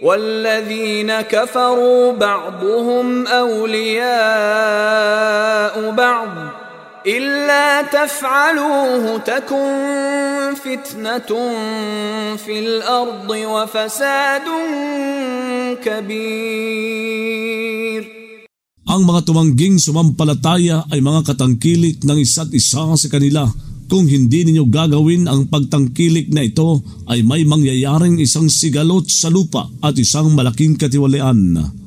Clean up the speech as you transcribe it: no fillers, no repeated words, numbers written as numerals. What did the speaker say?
والذين كفروا بعضهم أولياء بعض إلا تفعلوه تكن فتنة في الأرض وفساد كبير. Ang mga tumangging sumampalataya ay mga katangkilik ng isa't isa sa kanila. Kung hindi ninyo gagawin ang pagtangkilik na ito, ay may mangyayaring isang sigalot sa lupa at isang malaking katiwalian.